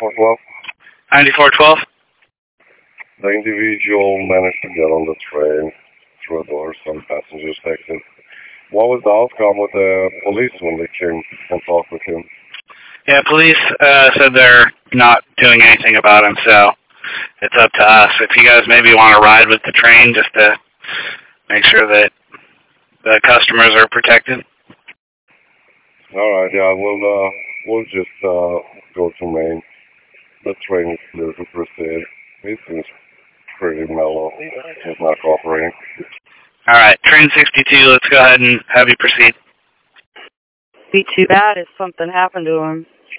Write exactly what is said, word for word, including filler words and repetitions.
ninety-four twelve? ninety-four twelve? The individual managed to get on the train through a door, some passengers exit. What was the outcome with the police when they came and talked with him? Yeah, police uh, said they're not doing anything about him, so it's up to us. If you guys maybe want to ride with the train just to make sure that the customers are protected. All right, yeah, we'll, uh, we'll just uh, go to Maine. The train is clear to proceed. He seems pretty mellow. He's not cooperating. All right, train sixty-two, let's go ahead and have you proceed. Be too bad if something happened to him.